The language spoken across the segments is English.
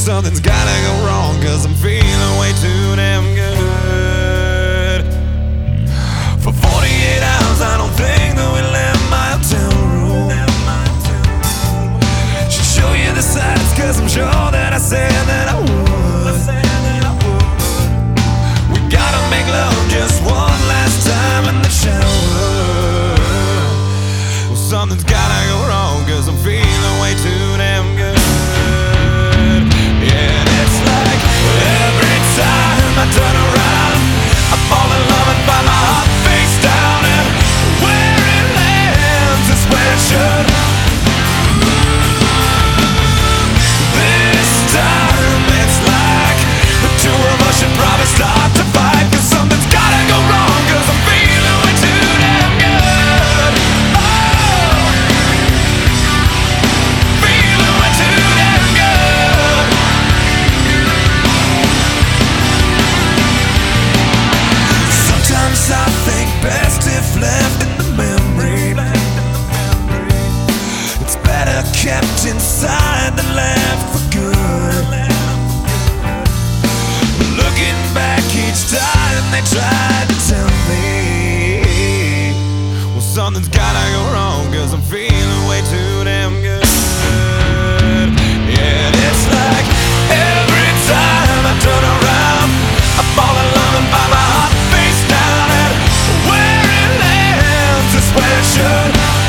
Something's gotta go wrong, 'cause I'm feeling way too damn good. For 48 hours I don't think that we'll let my hotel room. Should show you the sights, 'cause I'm sure that I said that I would. We gotta make love just one last time in the shower. Well, something's gotta go wrong, 'cause I'm feeling way too damn good. I turn around, I fall in love and find my heart face down, and where it lands is where it should. This time it's like the two of us should probably start to fight, 'cause something's gotta go wrong, 'cause I'm feeling way too damn good. Oh, feeling way too damn good. I think best if left in the memory. It's better kept inside than left for good. Looking back each time they tried to tell me, well, something's gotta go wrong, 'cause I'm feeling way too damn good. Yeah, it's like every time I turn around, I fall in love and find my heart face down, and where it lands is where it should.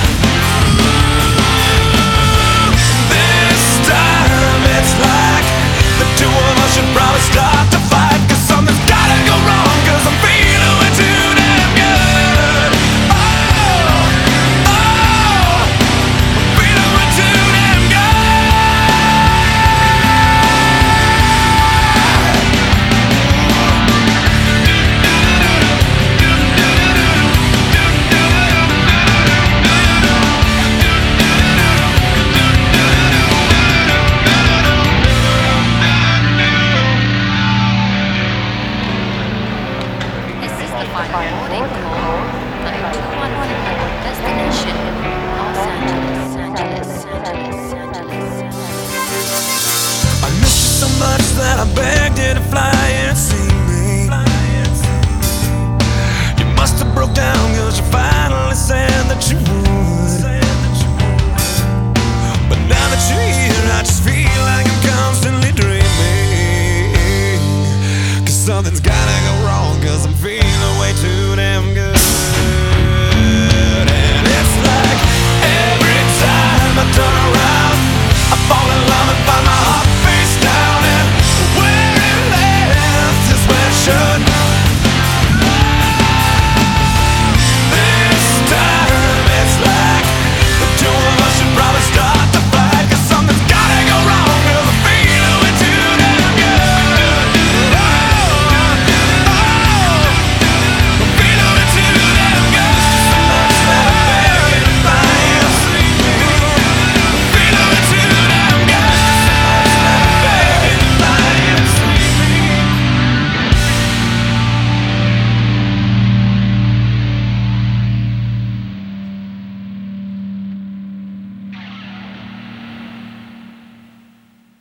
This time it's like the two of us should probably start to fight, 'cause something's gotta go wrong, 'cause I'm feeling way too damn good. Oh, oh, I'm feeling way too damn Destination Los Angeles. I missed you so much that I begged you to fly and see